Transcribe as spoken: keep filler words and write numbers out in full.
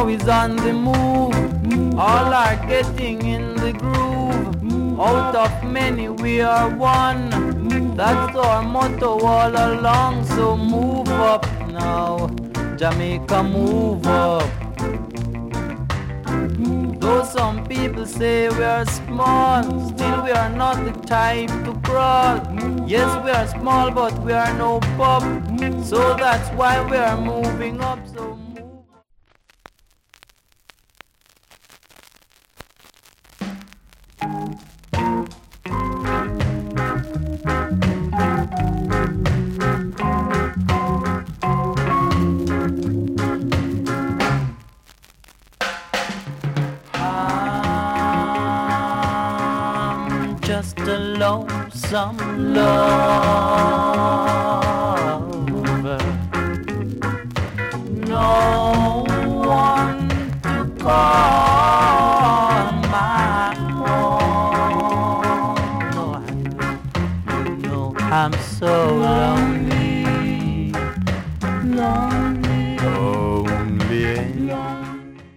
now is on the move. All are getting in the groove. Out of many we are one. That's our motto all along. So move up now, Jamaica, move up. Though some people say we are small, still we are not the type to crawl. Yes, we are small, but we are no pup. So that's why we are moving up. So move up. I'm just a lonesome lover, no one to call my own. No, I, you know I'm so lonely, lonely, lonely.